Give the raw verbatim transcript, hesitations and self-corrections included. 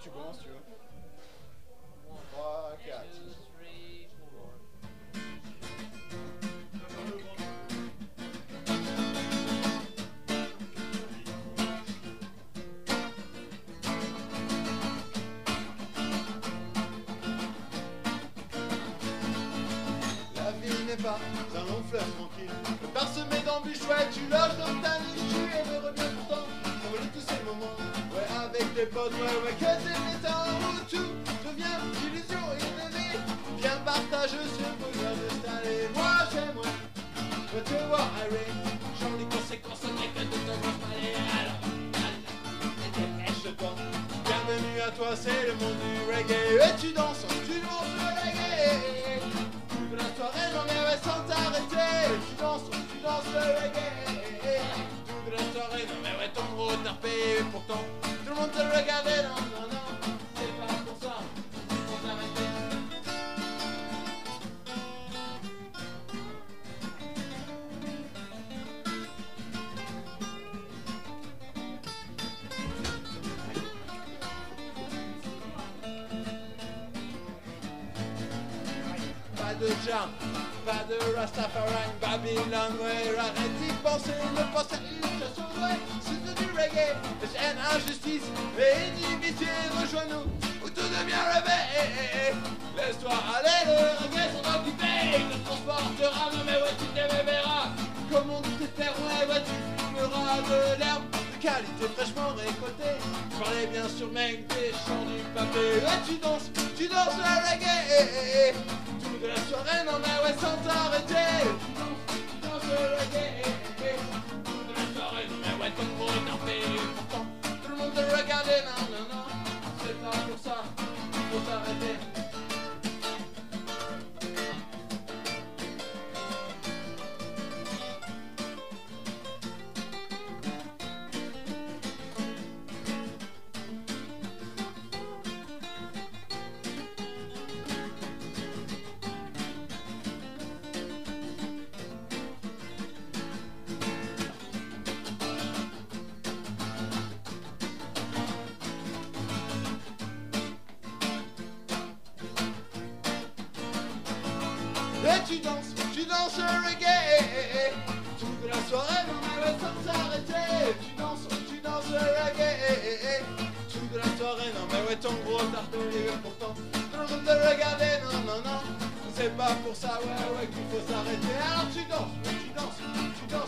tu commences, tu veux. trois, quatre. La vie n'est pas un long fleuve tranquille, parsemé d'embûches, ouais, tu loges dans ta niche, tu aimes reviens pourtant, on veut tous ces moments, ouais, avec tes potes, ouais, ouais, que t'es des temps où tout devient illusion et une vie, viens partage ce bonheur de s'installer, moi j'aimerais, ouais, te voir aller, j'en ai conséquences, on n'est que de te voir parler, alors, dépêche-toi, bienvenue à toi, c'est le monde du reggae, et tu danses, tu danses le reggae, toute la soirée, non mais ouais, sans t'arrêter, tu danses, tu danses le reggae, toute la soirée, non mais ouais, ton gros tarpé, pourtant, tout le monde te regardait, non, non, non, c'est pas pour ça, faut t'arrêter. Pas de jam, pas de Rastafari, Babylon, ouais, arrête d'y penser, ne pense à une chanson, ouais, c'est du reggae, haine, injustice et inimitié, rejoins-nous, où tout devient rêvé, laisse-toi aller, le reggae s'en occuper, il te transportera, non mais ouais, tu t'éveilleras, comme on dit tes terres, ouais, ouais, tu fumeras de l'herbe, de qualité fraîchement récoltée, je parlais bien sûr, mec, des chants du papier, ouais, tu danses, tu danses le reggae, de la soirée, non mais ouais, sans t'arrêter, tu danses, tu danses le reggae, de la soirée, non mais ouais, ton gros tarpé, pourtant, tout le monde te regardait, non, non, non, c'est pas pour ça, faut t'arrêter. Et tu danses, tu danses le reggae, toute la soirée, non mais ouais, sans s'arrêter, tu danses, tu danses le reggae, toute la soirée, non mais ouais, ton gros tartelé, pourtant, tout le monde te regardait, non, non, non, c'est pas pour ça, ouais, ouais, qu'il faut s'arrêter, alors tu danses, tu danses, tu danses.